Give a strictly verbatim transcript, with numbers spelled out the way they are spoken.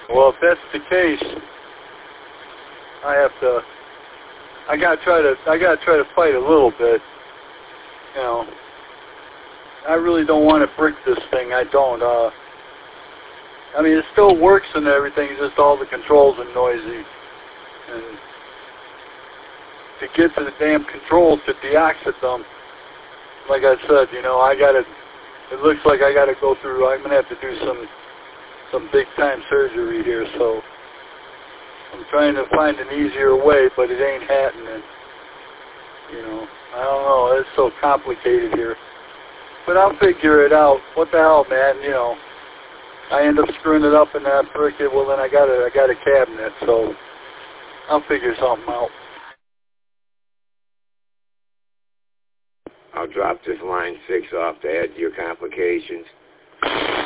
Well, if that's the case, I have to. I gotta try to. I gotta try to fight a little bit. You know, I really don't want to brick this thing. I don't. Uh, I mean, it still works and everything. It's just all the controls are noisy. And to get to the damn controls to deoxit them, like I said, you know, I gotta. It looks like I gotta go through. I'm gonna have to do some some big time surgery here. So I'm trying to find an easier way, but it ain't happening. You know, I don't know. It's so complicated here. But I'll figure it out. What the hell, man? You know, I end up screwing it up and I brick it. Well, then I got a, I got a cabinet, so I'll figure something out. I'll drop this line six off to add to your complications.